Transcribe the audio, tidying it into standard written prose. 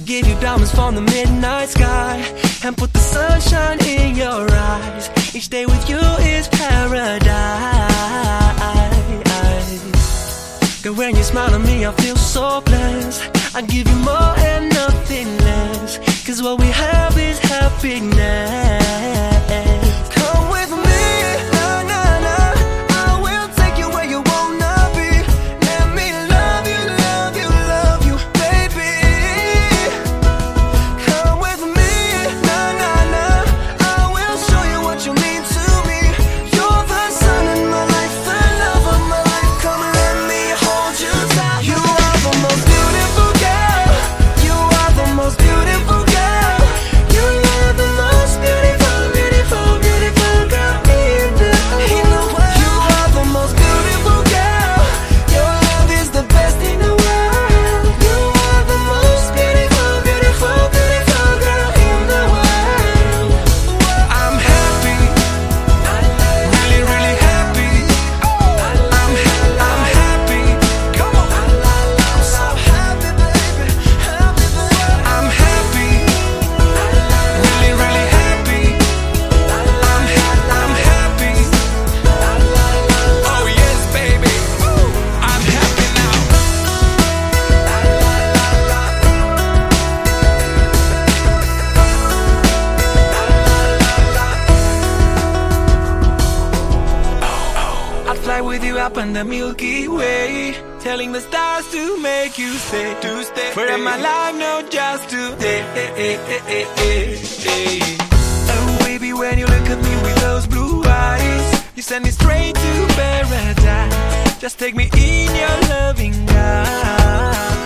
give you diamonds from the midnight sky and put the sunshine in your eyes. Each day with you is paradise. Girl, when you smile at me, I feel so blessed. I give you more and nothing less, 'cause what we have is happiness. Come with me, nah, nah, nah. I will take you where you wanna be. Let me love you, love you, love you, baby. Come with me, nah, nah, nah. I will show you what you mean to me. You're the sun in my life, the love of my life. Come and let me hold you tight. You are the most beautiful girl. You are the most beautiful girl. You are the most beautiful, beautiful, beautiful girl in the world. You are the most beautiful girl. Your love is the best in the world. You are the most beautiful, beautiful, beautiful girl in the world. I'm happy, really, really happy. I'm happy. Come on. I'm so happy, baby. Happy, baby. I'm happy, really, really happy. I'm happy. Oh yes, baby. I'm happy now. I'd fly with you up on the Milky Way, telling the stars to make you stay, to stay. For my life, not just today. Oh baby, when you look at me with those blue eyes, you send me straight to paradise. Just take me in your loving arms.